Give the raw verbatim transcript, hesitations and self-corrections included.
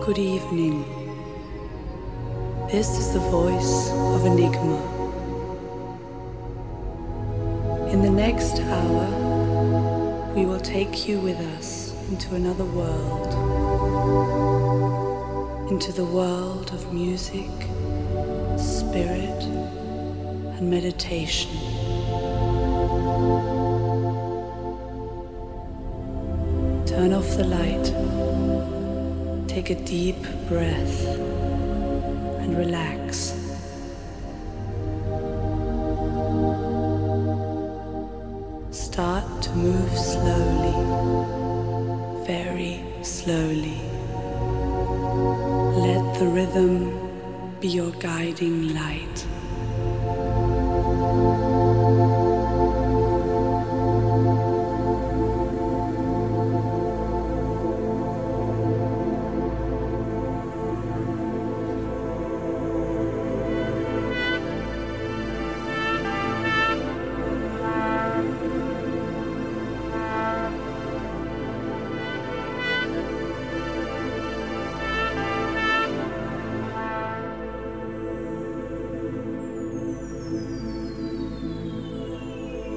Good evening. This is the voice of Enigma. In the next hour, we will take you with us into another world, into the world of music, spirit, and meditation. Turn off the light, take a deep breath, and relax. Start to move slowly, very slowly. Let the rhythm be your guiding light.